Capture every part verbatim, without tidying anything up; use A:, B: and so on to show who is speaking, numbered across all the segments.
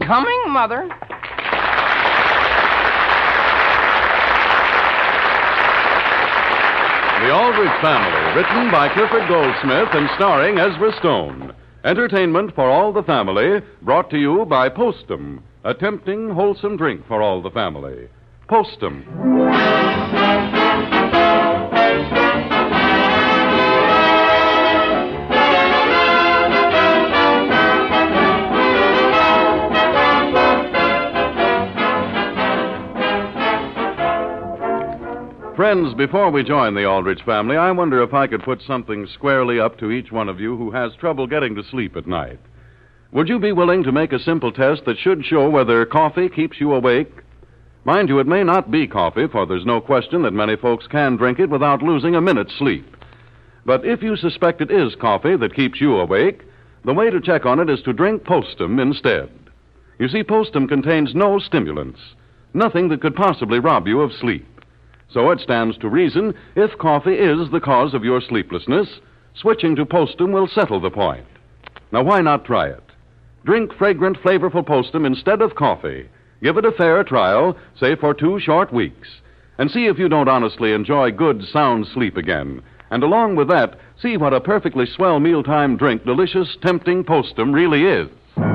A: Coming, Mother.
B: The Aldrich Family, written by Clifford Goldsmith and starring Ezra Stone. Entertainment for all the family, brought to you by Postum, a tempting, wholesome drink for all the family. Postum. Friends, before we join the Aldrich family, I wonder if I could put something squarely up to each one of you who has trouble getting to sleep at night. Would you be willing to make a simple test that should show whether coffee keeps you awake? Mind you, it may not be coffee, for there's no question that many folks can drink it without losing a minute's sleep. But if you suspect it is coffee that keeps you awake, the way to check on it is to drink Postum instead. You see, Postum contains no stimulants, nothing that could possibly rob you of sleep. So it stands to reason, if coffee is the cause of your sleeplessness, switching to Postum will settle the point. Now, why not try it? Drink fragrant, flavorful Postum instead of coffee. Give it a fair trial, say for two short weeks, and see if you don't honestly enjoy good, sound sleep again. And along with that, see what a perfectly swell mealtime drink delicious, tempting Postum really is.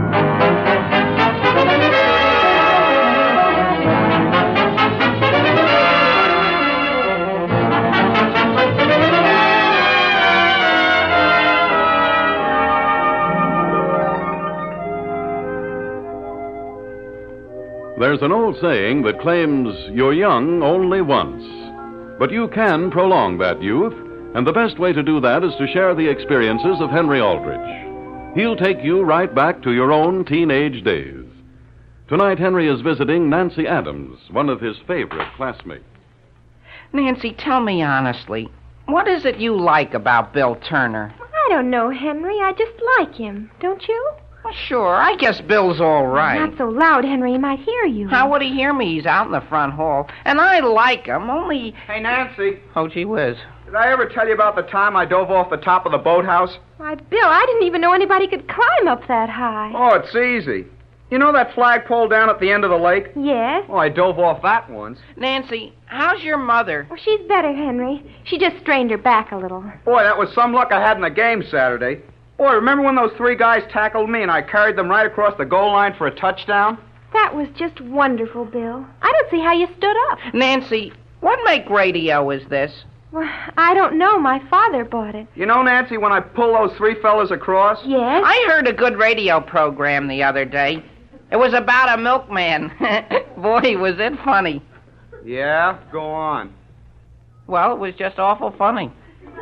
B: There's an old saying that claims you're young only once. But you can prolong that youth, and the best way to do that is to share the experiences of Henry Aldrich. He'll take you right back to your own teenage days. Tonight, Henry is visiting Nancy Adams, one of his favorite classmates.
A: Nancy, tell me honestly, what is it you like about Bill Turner?
C: I don't know, Henry. I just like him. Don't you?
A: Well, sure, I guess Bill's all right.
C: Not so loud, Henry. He might hear you.
A: How would he hear me? He's out in the front hall. And I like him, only...
D: Hey, Nancy.
A: Oh, gee whiz.
D: Did I ever tell you about the time I dove off the top of the boathouse?
C: Why, Bill, I didn't even know anybody could climb up that high.
D: Oh, it's easy. You know that flagpole down at the end of the lake?
C: Yes.
D: Well, I dove off that once.
A: Nancy, how's your mother?
C: Well, she's better, Henry. She just strained her back a little.
D: Boy, that was some luck I had in the game Saturday. Boy, remember when those three guys tackled me and I carried them right across the goal line for a touchdown?
C: That was just wonderful, Bill. I don't see how you stood up.
A: Nancy, what make radio is this?
C: Well, I don't know. My father bought it.
D: You know, Nancy, when I pull those three fellas across?
C: Yes?
A: I heard a good radio program the other day. It was about a milkman. Boy, was it funny.
D: Yeah? Go on.
A: Well, it was just awful funny.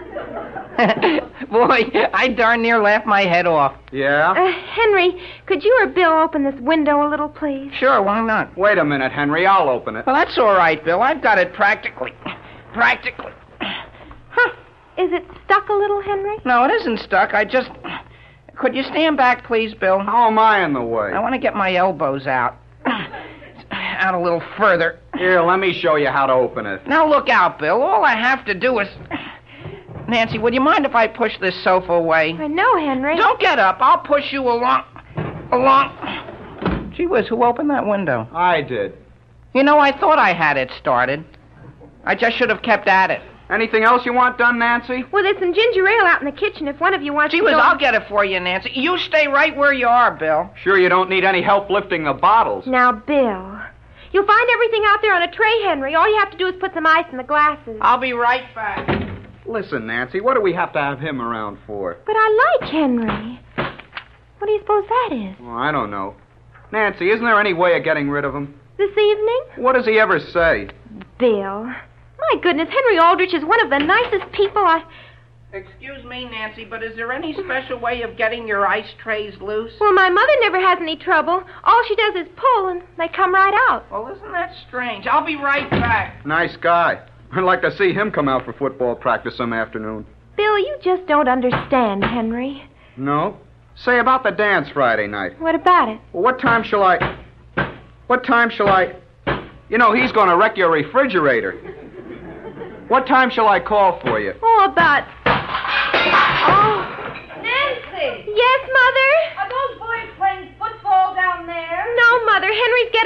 A: Boy, I darn near laughed my head off.
D: Yeah?
C: Uh, Henry, could you or Bill open this window a little, please?
A: Sure, why not?
D: Wait a minute, Henry. I'll open it.
A: Well, that's all right, Bill. I've got it practically. Practically. Huh.
C: Is it stuck a little, Henry?
A: No, it isn't stuck. I just... Could you stand back, please, Bill?
D: How am I in the way?
A: I want to get my elbows out. Out a little further.
D: Here, let me show you how to open it.
A: Now, look out, Bill. All I have to do is... Nancy, would you mind if I push this sofa away?
C: I know, Henry.
A: Don't get up. I'll push you along. Along. Gee whiz, who opened that window?
D: I did.
A: You know, I thought I had it started. I just should have kept at it.
D: Anything else you want done, Nancy?
C: Well, there's some ginger ale out in the kitchen if one of you wants
A: Gee
C: to
A: whiz,
C: go...
A: I'll get it for you, Nancy. You stay right where you are, Bill.
D: Sure you don't need any help lifting the bottles.
C: Now, Bill, you'll find everything out there on a tray, Henry. All you have to do is put some ice in the glasses.
A: I'll be right back.
D: Listen, Nancy, what do we have to have him around for?
C: But I like Henry. What do you suppose that is?
D: Oh, I don't know. Nancy, isn't there any way of getting rid of him?
C: This evening?
D: What does he ever say?
C: Bill. My goodness, Henry Aldrich is one of the nicest people I...
A: Excuse me, Nancy, but is there any special way of getting your ice trays loose?
C: Well, my mother never has any trouble. All she does is pull, and they come right out.
A: Well, isn't that strange? I'll be right back.
D: Nice guy. I'd like to see him come out for football practice some afternoon.
C: Bill, you just don't understand, Henry.
D: No? Say, about the dance Friday night.
C: What about it?
D: Well, what time shall I... What time shall I... You know, he's going to wreck your refrigerator. What time shall I call for you?
C: Oh, about...
E: Oh. Nancy!
C: Yes, Mother?
E: Are those boys playing football down there?
C: No,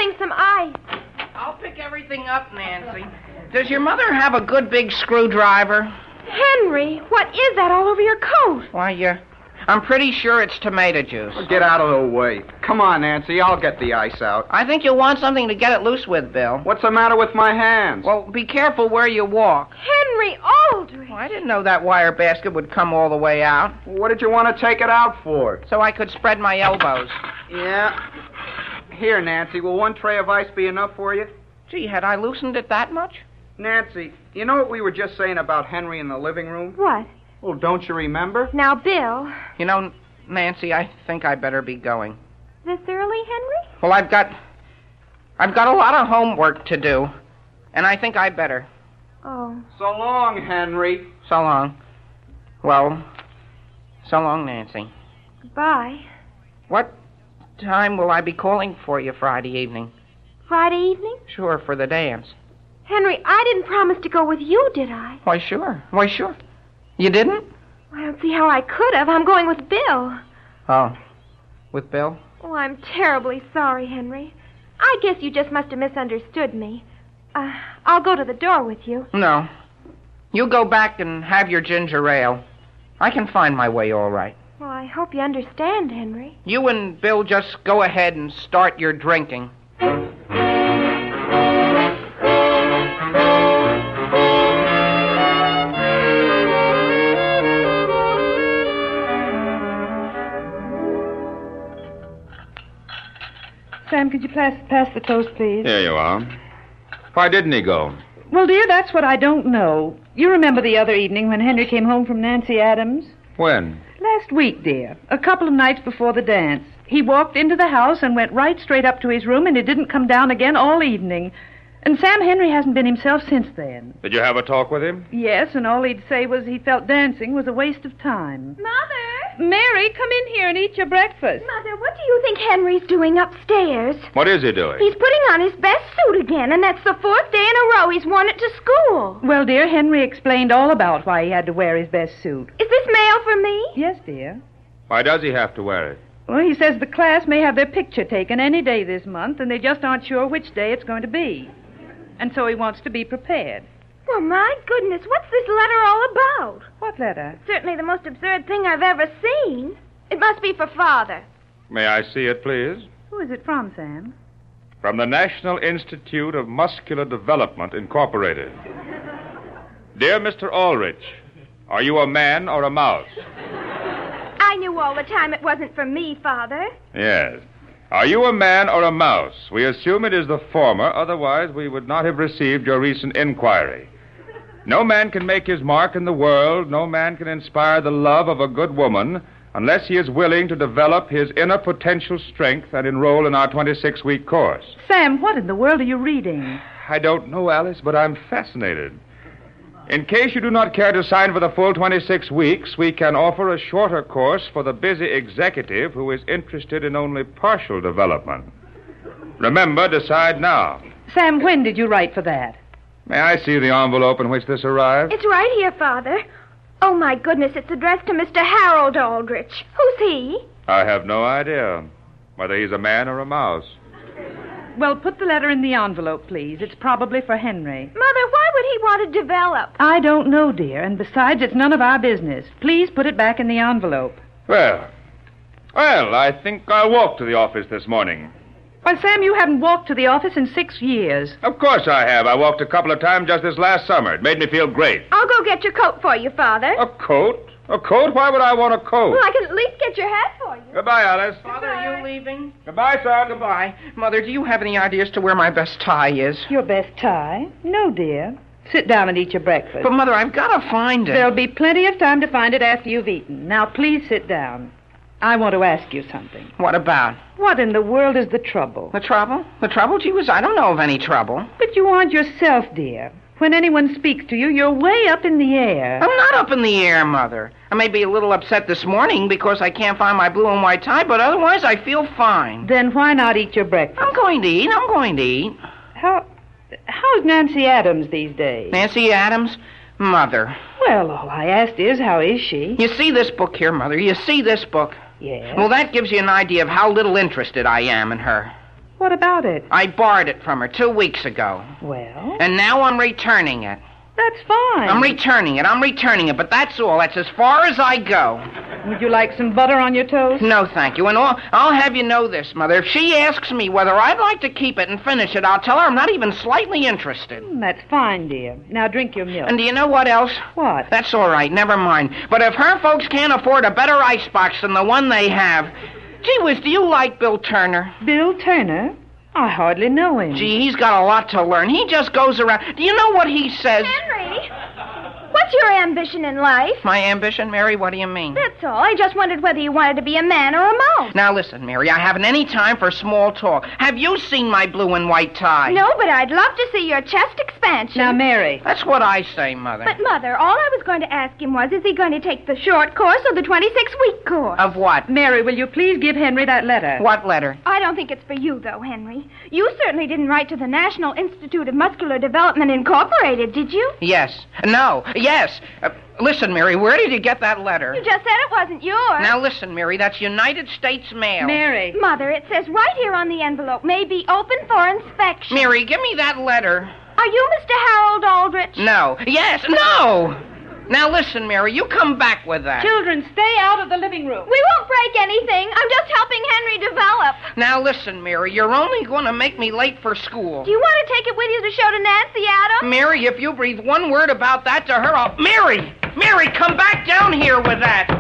C: getting some ice.
A: I'll pick everything up, Nancy. Does your mother have a good big screwdriver?
C: Henry, what is that all over your coat?
A: Why, you... I'm pretty sure it's tomato juice.
D: Get out of the way. Come on, Nancy. I'll get the ice out.
A: I think you'll want something to get it loose with, Bill.
D: What's the matter with my hands?
A: Well, be careful where you walk.
C: Henry Aldrich.
A: Well, I didn't know that wire basket would come all the way out.
D: What did you want to take it out for?
A: So I could spread my elbows.
D: Yeah. Here, Nancy. Will one tray of ice be enough for you?
A: Gee, had I loosened it that much?
D: Nancy, you know what we were just saying about Henry in the living room?
C: What?
D: Well, don't you remember?
C: Now, Bill.
A: You know, Nancy, I think I better be going.
C: This early, Henry?
A: Well, I've got... I've got a lot of homework to do. And I think I better.
C: Oh.
D: So long, Henry.
A: So long. Well, so long, Nancy.
C: Goodbye.
A: What time will I be calling for you Friday evening?
C: Friday evening?
A: Sure, for the dance.
C: Henry, I didn't promise to go with you, did I?
A: Why, sure. Why, sure. You didn't?
C: I don't see how I could have. I'm going with Bill.
A: Oh. With Bill?
C: Oh, I'm terribly sorry, Henry. I guess you just must have misunderstood me. Uh, I'll go to the door with you.
A: No. You go back and have your ginger ale. I can find my way all right.
C: Well, I hope you understand, Henry.
A: You and Bill just go ahead and start your drinking.
E: Sam, could you pass, pass the toast, please?
F: Here you are. Why didn't he go?
E: Well, dear, that's what I don't know. You remember the other evening when Henry came home from Nancy Adams?
F: When?
E: Last week, dear. A couple of nights before the dance. He walked into the house and went right straight up to his room, and he didn't come down again all evening. And Sam Henry hasn't been himself since then.
F: Did you have a talk with him?
E: Yes, and all he'd say was he felt dancing was a waste of time.
C: Mother!
E: Mary, come in here and eat your breakfast.
C: Mother, what do you think Henry's doing upstairs?
F: What is he doing?
C: He's putting on his best suit again, and that's the fourth day in a row he's worn it to school.
E: Well, dear, Henry explained all about why he had to wear his best suit.
C: Is this mail for me?
E: Yes, dear.
F: Why does he have to wear it?
E: Well, he says the class may have their picture taken any day this month, and they just aren't sure which day it's going to be. And so he wants to be prepared.
C: Well, my goodness, what's this letter all about?
E: What letter?
C: Certainly the most absurd thing I've ever seen. It must be for Father.
F: May I see it, please?
E: Who is it from, Sam?
F: From the National Institute of Muscular Development, Incorporated. Dear Mister Ulrich, are you a man or a mouse?
C: I knew all the time it wasn't for me, Father.
F: Yes. Are you a man or a mouse? We assume it is the former, otherwise we would not have received your recent inquiry. No man can make his mark in the world, no man can inspire the love of a good woman, unless he is willing to develop his inner potential strength and enroll in our twenty-six week course.
E: Sam, what in the world are you reading?
F: I don't know, Alice, but I'm fascinated. In case you do not care to sign for the full twenty-six weeks, we can offer a shorter course for the busy executive who is interested in only partial development. Remember, decide now.
E: Sam, when did you write for that?
F: May I see the envelope in which this arrived?
C: It's right here, Father. Oh, my goodness, it's addressed to Mister Harold Aldrich. Who's he?
F: I have no idea whether he's a man or a mouse.
E: Well, put the letter in the envelope, please. It's probably for Henry.
C: Mother, why would he want to develop?
E: I don't know, dear, and besides, it's none of our business. Please put it back in the envelope.
F: Well, well, I think I'll walk to the office this morning.
E: Why, Sam, you haven't walked to the office in six years.
F: Of course I have. I walked a couple of times just this last summer. It made me feel great.
C: I'll go get your coat for you, Father.
F: A coat? A coat? Why would I want a coat?
C: Well, I can at least get your hat for you.
F: Goodbye, Alice.
A: Father, are you leaving?
F: Goodbye, son.
A: Goodbye. Mother, do you have any ideas to where my best tie is?
E: Your best tie? No, dear. Sit down and eat your breakfast.
A: But, Mother, I've got to find it.
E: There'll be plenty of time to find it after you've eaten. Now, please sit down. I want to ask you something.
A: What about?
E: What in the world is the trouble?
A: The trouble? The trouble? Gee whiz, I don't know of any trouble.
E: But you aren't yourself, dear. When anyone speaks to you, you're way up in the air.
A: I'm not up in the air, Mother. I may be a little upset this morning because I can't find my blue and white tie, but otherwise I feel fine.
E: Then why not eat your breakfast?
A: I'm going to eat. I'm going to eat.
E: How... How's Nancy Adams these days?
A: Nancy Adams? Mother.
E: Well, all I asked is, how is she?
A: You see this book here, Mother? You see this book?
E: Yes.
A: Well, that gives you an idea of how little interested I am in her.
E: What about it?
A: I borrowed it from her two weeks ago.
E: Well,
A: And now I'm returning it.
E: that's fine.
A: I'm returning it. I'm returning it, but that's all. That's as far as I go.
E: Would you like some butter on your toast?
A: No, thank you. And all, I'll have you know this, Mother. If she asks me whether I'd like to keep it and finish it, I'll tell her I'm not even slightly interested.
E: Mm, That's fine, dear. Now drink your milk.
A: And do you know what else?
E: What?
A: That's all right. Never mind. But if her folks can't afford a better icebox than the one they have... Gee whiz, do you like Bill Turner?
E: Bill Turner? I hardly know him.
A: Gee, he's got a lot to learn. He just goes around... Do you know what he says?
C: Henry, what's your ambition in life?
A: My ambition, Mary? What do you mean?
C: That's all. I just wondered whether you wanted to be a man or a mouse.
A: Now listen, Mary, I haven't any time for small talk. Have you seen my blue and white tie?
C: No, but I'd love to see your chest expansion.
E: Now, Mary.
A: That's what I say, Mother.
C: But, Mother, all I was going to ask him was, is he going to take the short course or the twenty-six week course?
A: Of what?
E: Mary, will you please give Henry that letter?
A: What letter?
C: I don't think it's for you, though, Henry. You certainly didn't write to the National Institute of Muscular Development, Incorporated, did you?
A: Yes. No. Yes. Uh, listen, Mary, where did you get that letter?
C: You just said it wasn't yours.
A: Now listen, Mary, that's United States Mail.
E: Mary.
C: Mother, it says right here on the envelope, may be open for inspection.
A: Mary, give me that letter.
C: Are you Mister Harold Aldrich?
A: No. Yes. No. Now listen, Mary, you come back with that.
E: Children, stay out of the living room.
C: We won't break anything. I'm just helping Henry develop.
A: Now listen, Mary, you're only going to make me late for school.
C: Do you want to take it with you to show to Nancy Adams?
A: Mary, if you breathe one word about that to her, I'll... Mary! Mary, come back down here with that!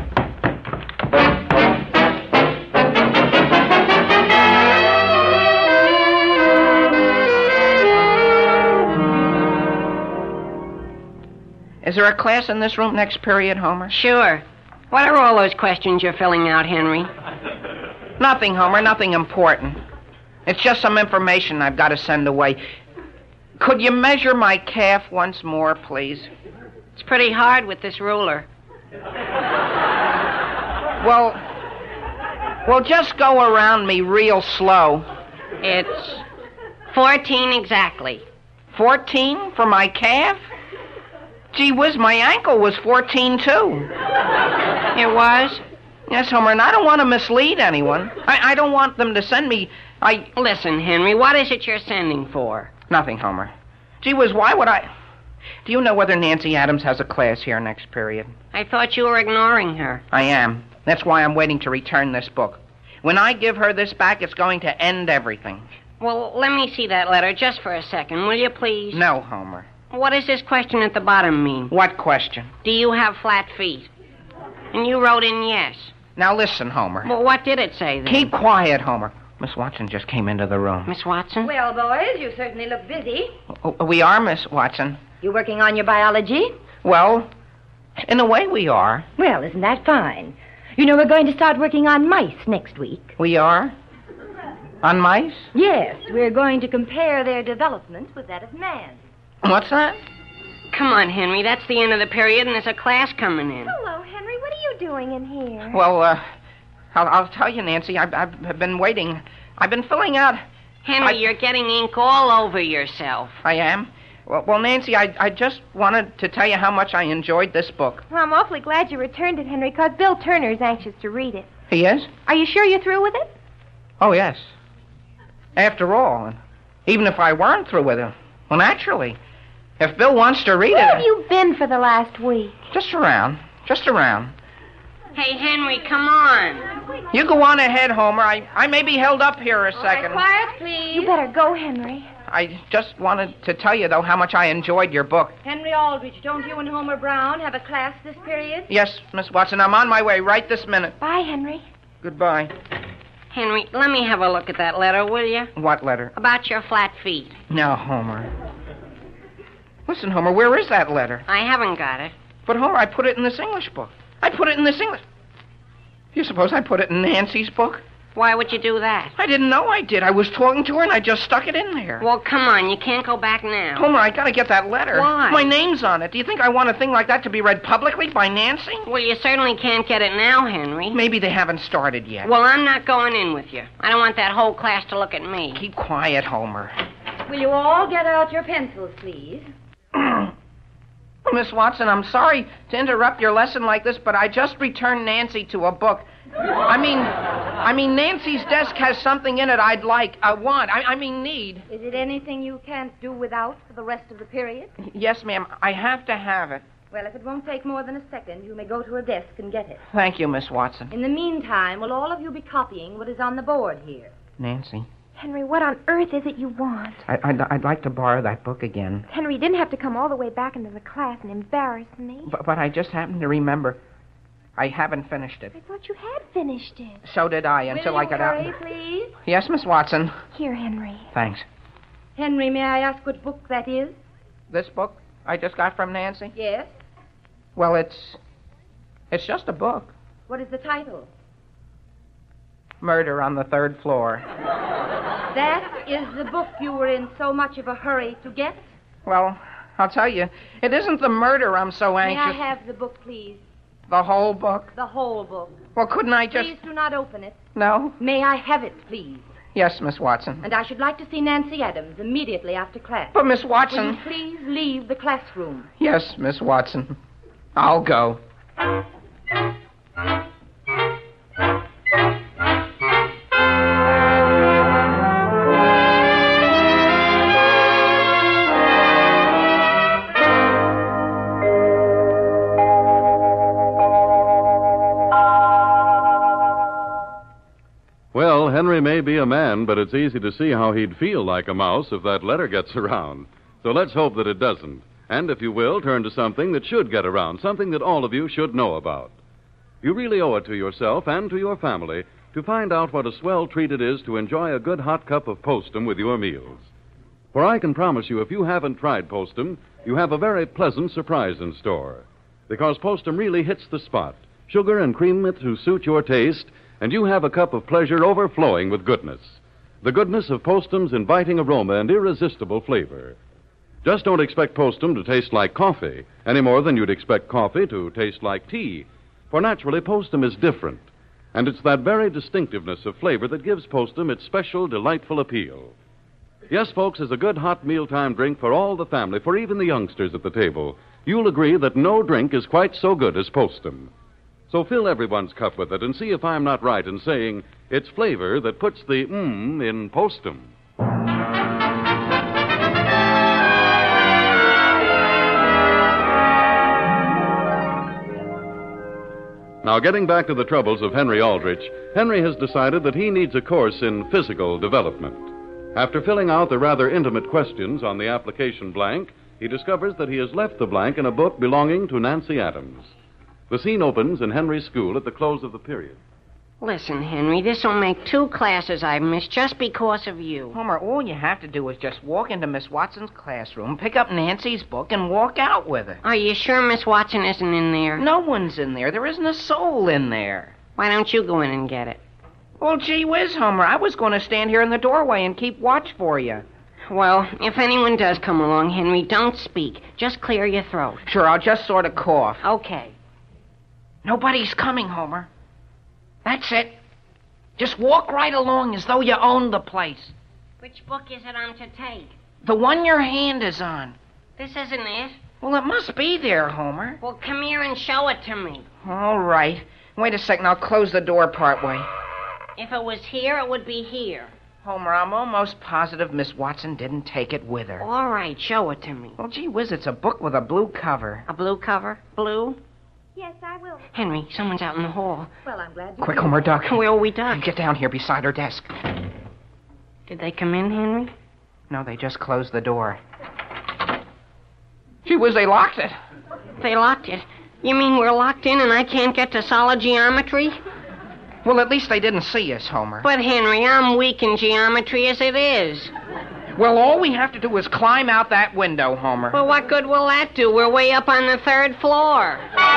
A: Is there a class in this room next period, Homer?
G: Sure. What are all those questions you're filling out, Henry?
A: Nothing, Homer, nothing important. It's just some information I've got to send away. Could you measure my calf once more, please?
G: It's pretty hard with this ruler.
A: Well, well, just go around me real slow.
G: It's fourteen exactly.
A: Fourteen for my calf? Gee whiz, my ankle was fourteen, too.
G: It was?
A: Yes, Homer, and I don't want to mislead anyone. I, I don't want them to send me... I...
G: Listen, Henry, what is it you're sending for?
A: Nothing, Homer. Gee whiz, why would I... Do you know whether Nancy Adams has a class here next period?
G: I thought you were ignoring her.
A: I am. That's why I'm waiting to return this book. When I give her this back, it's going to end everything.
G: Well, let me see that letter just for a second, will you please?
A: No, Homer.
G: What does this question at the bottom mean?
A: What question?
G: Do you have flat feet? And you wrote in yes.
A: Now listen, Homer.
G: Well, what did it say then?
A: Keep quiet, Homer. Miss Watson just came into the room.
G: Miss Watson?
H: Well, boys, you certainly look busy.
A: Oh, we are, Miss Watson.
H: You working on your biology?
A: Well, in a way we are.
H: Well, isn't that fine? You know, we're going to start working on mice next week.
A: We are? On mice?
H: Yes, we're going to compare their development with that of man.
A: What's that?
G: Come on, Henry. That's the end of the period, and there's a class coming in.
C: Hello, Henry. What are you doing in here?
A: Well, uh, I'll, I'll tell you, Nancy. I've, I've been waiting. I've been filling out...
G: Henry,
A: I...
G: you're getting ink all over yourself.
A: I am? Well, well, Nancy, I, I just wanted to tell you how much I enjoyed this book.
C: Well, I'm awfully glad you returned it, Henry, because Bill Turner's anxious to read it.
A: He is?
C: Are you sure you're through with it?
A: Oh, yes. After all, even if I weren't through with it, well, naturally... If Bill wants to read
C: Where
A: it...
C: Where have you been for the last week?
A: Just around. Just around.
G: Hey, Henry, come on.
A: You go on ahead, Homer. I, I may be held up here a second.
H: Quiet, please.
C: You better go, Henry.
A: I just wanted to tell you, though, how much I enjoyed your book.
H: Henry Aldrich, don't you and Homer Brown have a class this period?
A: Yes, Miss Watson. I'm on my way right this minute.
C: Bye, Henry.
A: Goodbye.
G: Henry, let me have a look at that letter, will you?
A: What letter?
G: About your flat feet.
A: No, Homer. Listen, Homer, where is that letter?
G: I haven't got it.
A: But, Homer, I put it in this English book. I put it in this English... You suppose I put it in Nancy's book?
G: Why would you do that?
A: I didn't know I did. I was talking to her, and I just stuck it in there.
G: Well, come on. You can't go back now.
A: Homer, I gotta get that letter.
G: Why?
A: My name's on it. Do you think I want a thing like that to be read publicly by Nancy?
G: Well, you certainly can't get it now, Henry.
A: Maybe they haven't started yet.
G: Well, I'm not going in with you. I don't want that whole class to look at me.
A: Keep quiet, Homer.
H: Will you all get out your pencils, please?
A: Miss Watson, I'm sorry to interrupt your lesson like this, but I just returned Nancy to a book. I mean, I mean, Nancy's desk has something in it I'd like, I want, I, I mean need.
H: Is it anything you can't do without for the rest of the period?
A: Yes, ma'am, I have to have it.
H: Well, if it won't take more than a second, you may go to her desk and get it.
A: Thank you, Miss Watson.
H: In the meantime, will all of you be copying what is on the board here?
A: Nancy,
C: Henry, what on earth is it you want?
A: I, I'd, I'd like to borrow that book again.
C: Henry, you didn't have to come all the way back into the class and embarrass me.
A: But, but I just happened to remember I haven't finished it.
C: I thought you had finished it.
A: So did I until
H: Will
A: I
H: you
A: got
H: hurry,
A: out.
H: please?
A: Yes, Miss Watson.
C: Here, Henry.
A: Thanks.
H: Henry, may I ask what book that is?
A: This book I just got from Nancy?
H: Yes.
A: Well, it's... it's just a book.
H: What is the title?
A: Murder on the Third Floor.
H: That is the book you were in so much of a hurry to get?
A: Well, I'll tell you, it isn't the murder I'm so
H: May
A: anxious...
H: I have the book, please?
A: The whole book?
H: The whole book.
A: Well, couldn't I just...
H: Please do not open it.
A: No?
H: May I have it, please?
A: Yes, Miss Watson.
H: And I should like to see Nancy Adams immediately after class.
A: But, Miss
H: Will
A: Watson...
H: you please leave the classroom?
A: Yes, Miss Watson. I'll go.
B: Well, Henry may be a man, but it's easy to see how he'd feel like a mouse if that letter gets around. So let's hope that it doesn't. And if you will, turn to something that should get around, something that all of you should know about. You really owe it to yourself and to your family to find out what a swell treat it is to enjoy a good hot cup of Postum with your meals. For I can promise you, if you haven't tried Postum, you have a very pleasant surprise in store. Because Postum really hits the spot. Sugar and cream to suit your taste, and you have a cup of pleasure overflowing with goodness. The goodness of Postum's inviting aroma and irresistible flavor. Just don't expect Postum to taste like coffee, any more than you'd expect coffee to taste like tea. For naturally, Postum is different. And it's that very distinctiveness of flavor that gives Postum its special, delightful appeal. Yes, folks, as a good hot mealtime drink for all the family, for even the youngsters at the table, you'll agree that no drink is quite so good as Postum. So fill everyone's cup with it and see if I'm not right in saying it's flavor that puts the mmm in Postum. Now, getting back to the troubles of Henry Aldrich, Henry has decided that he needs a course in physical development. After filling out the rather intimate questions on the application blank, he discovers that he has left the blank in a book belonging to Nancy Adams. The scene opens in Henry's school at the close of the period.
G: Listen, Henry, this'll make two classes I've missed just because of you.
A: Homer, all you have to do is just walk into Miss Watson's classroom, pick up Nancy's book, and walk out with her.
G: Are you sure Miss Watson isn't in there?
A: No one's in there. There isn't a soul in there.
G: Why don't you go in and get it?
A: Well, gee whiz, Homer, I was going to stand here in the doorway and keep watch for you.
G: Well, if anyone does come along, Henry, don't speak. Just clear your throat.
A: Sure, I'll just sort of cough.
G: Okay.
A: Nobody's coming, Homer. That's it. Just walk right along as though you owned the place.
G: Which book is it I'm to take?
A: The one your hand is on.
G: This isn't it.
A: Well, it must be there, Homer.
G: Well, come here and show it to me.
A: All right. Wait a second, I'll close the door partway.
G: If it was here, it would be here.
A: Homer, I'm almost positive Miss Watson didn't take it with her.
G: All right, show it to me.
A: Well, gee whiz, it's a book with a blue cover.
G: A blue cover? Blue?
C: Yes, I will.
G: Henry, someone's out in the hall.
H: Well, I'm glad you
A: Quick,
H: did.
A: Homer, duck.
G: Where'll we duck?
A: Get down here beside her desk.
G: Did they come in, Henry?
A: No, they just closed the door. Gee whiz, they locked it.
G: They locked it. You mean we're locked in and I can't get to solid geometry?
A: Well, at least they didn't see us, Homer.
G: But, Henry, I'm weak in geometry as it is.
A: Well, all we have to do is climb out that window, Homer.
G: Well, what good will that do? We're way up on the third floor.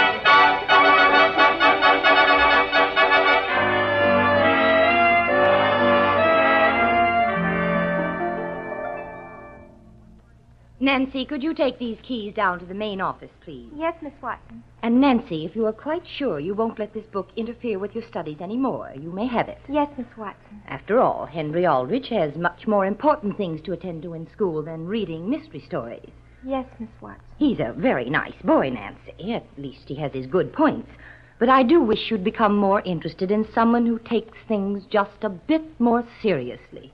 H: Nancy, could you take these keys down to the main office, please?
C: Yes, Miss Watson.
H: And Nancy, if you are quite sure you won't let this book interfere with your studies anymore, you may have it.
C: Yes, Miss Watson.
H: After all, Henry Aldrich has much more important things to attend to in school than reading mystery stories.
C: Yes, Miss Watson.
H: He's a very nice boy, Nancy. At least he has his good points. But I do wish you'd become more interested in someone who takes things just a bit more seriously.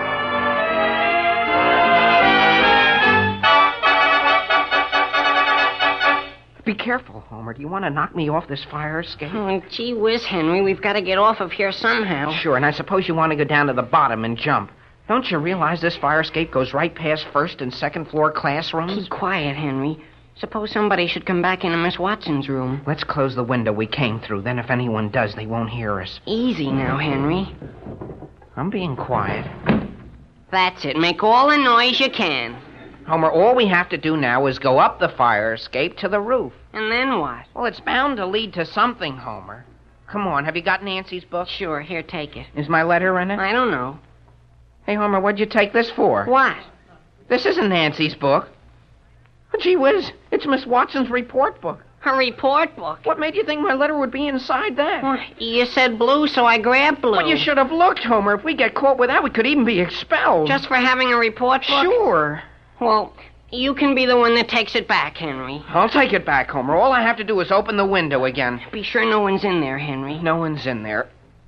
A: Be careful, Homer. Do you want to knock me off this fire escape?
G: Oh, gee whiz, Henry. We've got to get off of here somehow.
A: Sure, and I suppose you want to go down to the bottom and jump. Don't you realize this fire escape goes right past first and second floor classrooms?
G: Keep quiet, Henry. Suppose somebody should come back into Miss Watson's room.
A: Let's close the window we came through. Then if anyone does, they won't hear us.
G: Easy now, Henry.
A: I'm being quiet.
G: That's it. Make all the noise you can.
A: Homer, all we have to do now is go up the fire escape to the roof.
G: And then what?
A: Well, it's bound to lead to something, Homer. Come on, have you got Nancy's book?
G: Sure, here, take it.
A: Is my letter in it?
G: I don't know.
A: Hey, Homer, what'd you take this for?
G: What?
A: This isn't Nancy's book. Oh, gee whiz, it's Miss Watson's report book.
G: Her report book?
A: What made you think my letter would be inside that?
G: Well, you said blue, so I grabbed blue.
A: Well, you should have looked, Homer. If we get caught with that, we could even be expelled.
G: Just for having a report book?
A: Sure.
G: Well, you can be the one that takes it back, Henry.
A: I'll take it back, Homer. All I have to do is open the window again.
G: Be sure no one's in there, Henry.
A: No one's in there.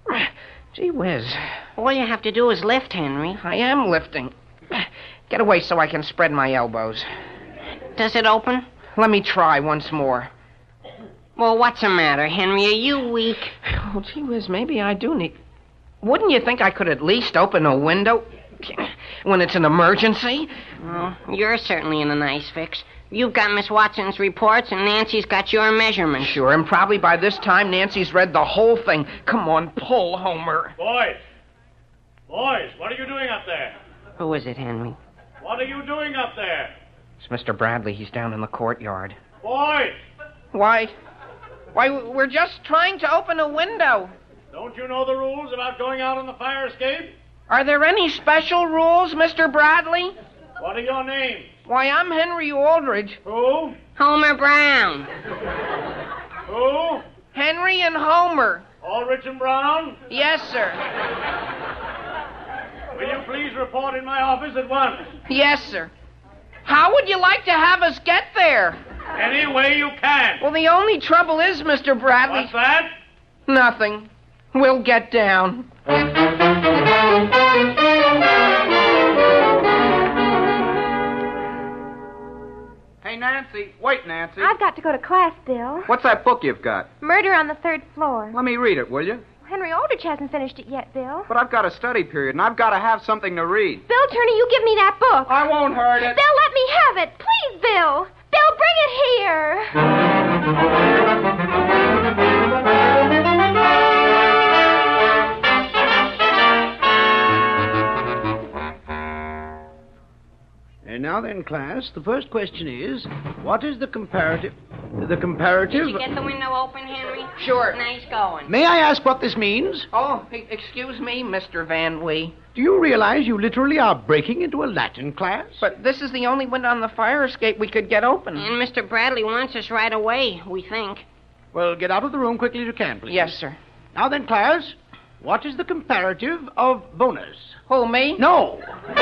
A: Gee whiz.
G: All you have to do is lift, Henry.
A: I am lifting. Get away so I can spread my elbows.
G: Does it open?
A: Let me try once more.
G: Well, what's the matter, Henry? Are you weak?
A: Oh, gee whiz, maybe I do need... Wouldn't you think I could at least open a window when it's an emergency?
G: Well, you're certainly in a nice fix. You've got Miss Watson's reports, and Nancy's got your measurements.
A: Sure, and probably by this time Nancy's read the whole thing. Come on, pull, Homer.
I: Boys! Boys, what are you doing up there?
G: Who is it, Henry?
I: What are you doing up there?
A: It's Mister Bradley. He's down in the courtyard.
I: Boys!
A: Why? Why, we're just trying to open a window.
I: Don't you know the rules about going out on the fire escape?
A: Are there any special rules, Mister Bradley?
I: What are your names?
A: Why, I'm Henry Aldridge.
I: Who?
G: Homer Brown.
I: Who?
A: Henry and Homer.
I: Aldrich and Brown?
A: Yes, sir.
I: Will you please report in my office at once?
A: Yes, sir. How would you like to have us get there?
I: Any way you can.
A: Well, the only trouble is, Mister Bradley...
I: What's that?
A: Nothing. We'll get down.
D: Hey, Nancy. Wait, Nancy.
C: I've got to go to class, Bill.
D: What's that book you've got?
C: Murder on the Third Floor.
D: Let me read it, will you?
C: Henry Aldrich hasn't finished it yet, Bill.
D: But I've got a study period, and I've got to have something to read.
C: Bill Turner, you give me that book.
D: I won't hurt it.
C: Bill, let me have it. Please, Bill. Bill, bring it here.
J: And now then, class, the first question is, what is the comparative... The comparative...
G: Did you get the window open, Henry?
A: Sure.
G: Nice going.
J: May I ask what this means?
A: Oh, e- excuse me, Mister Van Wee.
J: Do you realize you literally are breaking into a Latin class?
A: But this is the only window on the fire escape we could get open.
G: And Mister Bradley wants us right away, we think.
J: Well, get out of the room quickly as you can, please.
A: Yes, sir.
J: Now then, class, what is the comparative of bonus?
A: Who, me?
J: No.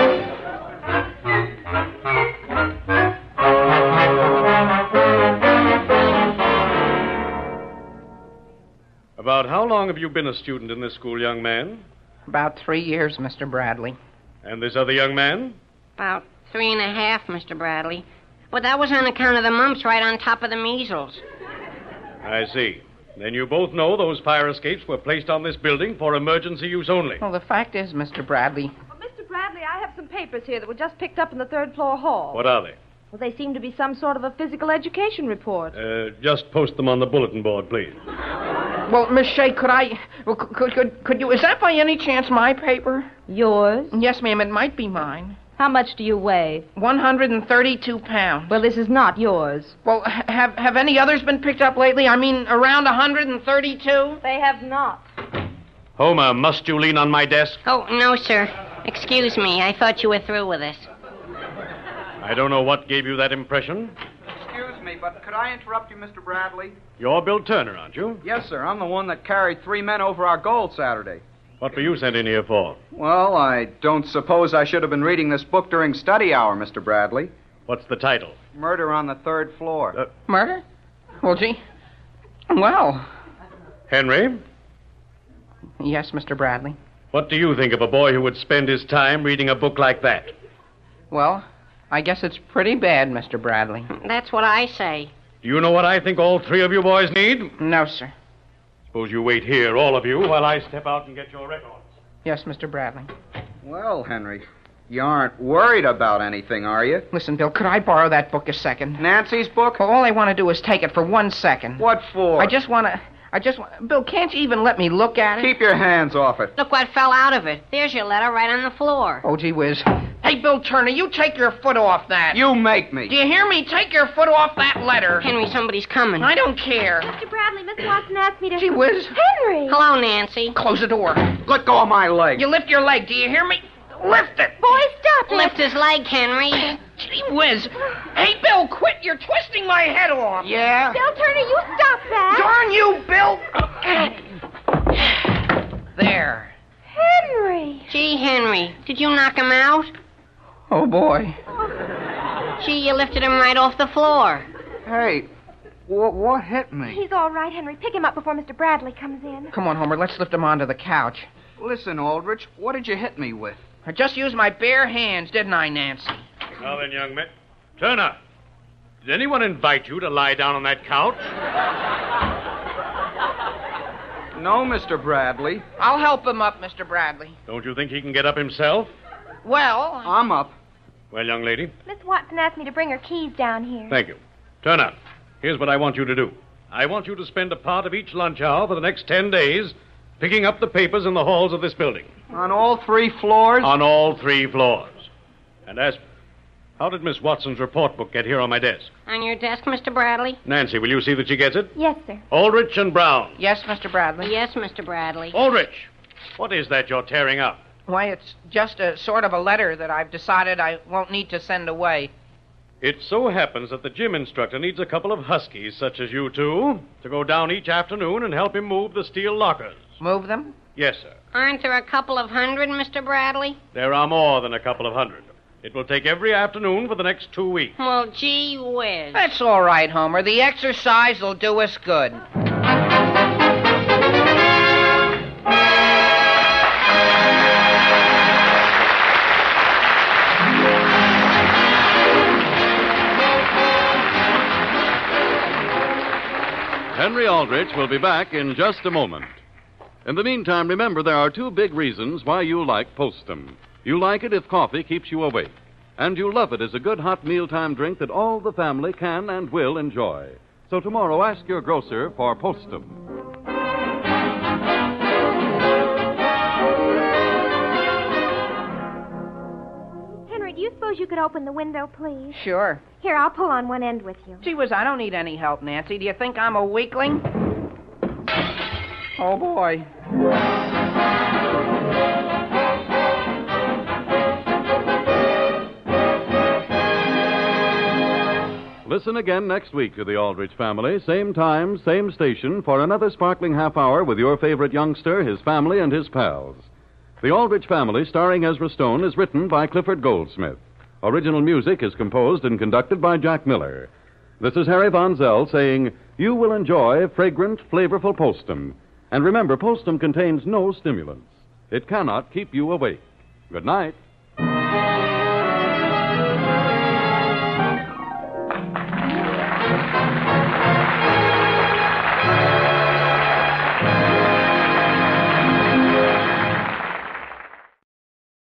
B: About how long have you been a student in this school, young man?
A: About three years, Mister Bradley.
B: And this other young man?
G: About three and a half, Mister Bradley. But that was on account of the mumps right on top of the measles.
B: I see. Then you both know those fire escapes were placed on this building for emergency use only.
A: Well, the fact is, Mister Bradley...
E: Well, Mister Bradley, I have some papers here that were just picked up in the third floor hall.
B: What are they?
E: Well, they seem to be some sort of a physical education report.
B: Uh, just post them on the bulletin board, please.
A: Well, Miss Shea, could I... Well, could, could, could you... Is that by any chance my paper?
E: Yours?
A: Yes, ma'am, it might be mine.
E: How much do you weigh?
A: one hundred thirty-two pounds.
E: Well, this is not yours.
A: Well, h- have have any others been picked up lately? I mean, around one hundred thirty-two?
E: They have not.
B: Homer, must you lean on my desk?
G: Oh, no, sir. Excuse me. I thought you were through with us.
B: I don't know what gave you that impression.
D: Excuse me, but could I interrupt you, Mister Bradley?
B: You're Bill Turner, aren't you?
D: Yes, sir. I'm the one that carried three men over our goal Saturday.
B: What were you sent in here for?
D: Well, I don't suppose I should have been reading this book during study hour, Mister Bradley.
I: What's the title?
D: Murder on the third floor.
I: Uh,
A: Murder? Well, gee. Well.
I: Henry,
A: Yes, Mister Bradley.
I: what do you think of a boy who would spend his time reading a book like that?
A: Well, I guess it's pretty bad, Mister Bradley.
G: That's what I say.
I: Do you know what I think all three of you boys need?
A: No, sir.
I: Suppose you wait here, all of you, while I step out and get your records.
A: Yes, Mister Bradley.
D: Well, Henry, you aren't worried about anything, are you?
A: Listen, Bill, could I borrow that book a second?
D: Nancy's book?
A: Well, all I want to do is take it for one second.
D: What for?
A: I just want to... I just want... Bill, can't you even let me look at it?
D: Keep your hands off it.
G: Look what fell out of it. There's your letter right on the floor.
A: Oh, gee whiz. Hey, Bill Turner, you take your foot off that.
D: You make me.
A: Do you hear me? Take your foot off that letter.
G: Henry, somebody's coming.
A: I don't care.
C: Mister Bradley, Miss Watson asked me to...
A: Gee whiz.
C: Henry!
G: Hello, Nancy.
A: Close the door.
D: Let go of my leg.
A: You lift your leg. Do you hear me? Lift it.
C: Boy, stop it!
G: Lift his leg, Henry.
A: Gee whiz. Hey, Bill, quit. You're twisting my head off.
D: Yeah?
C: Bill Turner, you stop that!
A: Darn you, Bill. There.
C: Henry!
G: Gee, Henry, did you knock him out?
A: Oh, boy.
G: Gee, you lifted him right off the floor.
D: Hey, wh- what hit me?
C: He's all right, Henry. Pick him up before Mister Bradley comes in.
A: Come on, Homer. Let's lift him onto the couch.
D: Listen, Aldrich, what did you hit me with?
A: I just used my bare hands, didn't I, Nancy?
I: Now then, young man. Turner, did anyone invite you to lie down on that couch?
D: No, Mister Bradley.
A: I'll help him up, Mister Bradley.
I: Don't you think he can get up himself?
A: Well,
D: I'm up.
I: Well, young lady,
C: Miss Watson asked me to bring her keys down here.
I: thank you. Turner, here's what I want you to do. I want you to spend a part of each lunch hour for the next ten days picking up the papers in the halls of this building.
D: On all three floors?
I: On all three floors. And as... How did Miss Watson's report book get here on my desk?
G: On your desk, Mister Bradley?
I: Nancy, will you see that she gets it?
C: Yes, sir.
I: Aldrich and Brown.
A: yes, Mister Bradley.
G: Yes, Mister Bradley.
I: Aldrich, what is that you're tearing up?
A: Why, it's just a sort of a letter that I've decided I won't need to send away.
I: It so happens that the gym instructor needs a couple of huskies, such as you two, to go down each afternoon and help him move the steel lockers.
A: Move them?
I: Yes, sir.
G: Aren't there a couple of hundred, Mister Bradley?
I: There are more than a couple of hundred. It will take every afternoon for the next two weeks.
G: Well, gee whiz.
A: That's all right, Homer. The exercise will do us good.
B: Henry Aldrich will be back in just a moment. In the meantime, remember there are two big reasons why you like Postum. You like it if coffee keeps you awake, and you love it as a good hot mealtime drink that all the family can and will enjoy. So tomorrow, ask your grocer for Postum.
C: Henry, do you suppose you could open the window, please?
A: Sure.
C: Here, I'll pull on one end with you.
A: Gee whiz, I don't need any help, Nancy. Do you think I'm a weakling? Oh, boy.
B: Listen again next week to the Aldrich family, same time, same station, for another sparkling half hour with your favorite youngster, his family, and his pals. The Aldrich Family, starring Ezra Stone, is written by Clifford Goldsmith. Original music is composed and conducted by Jack Miller. This is Harry Von Zell saying, you will enjoy fragrant, flavorful Postum. And remember, Postum contains no stimulants. It cannot keep you awake. Good night.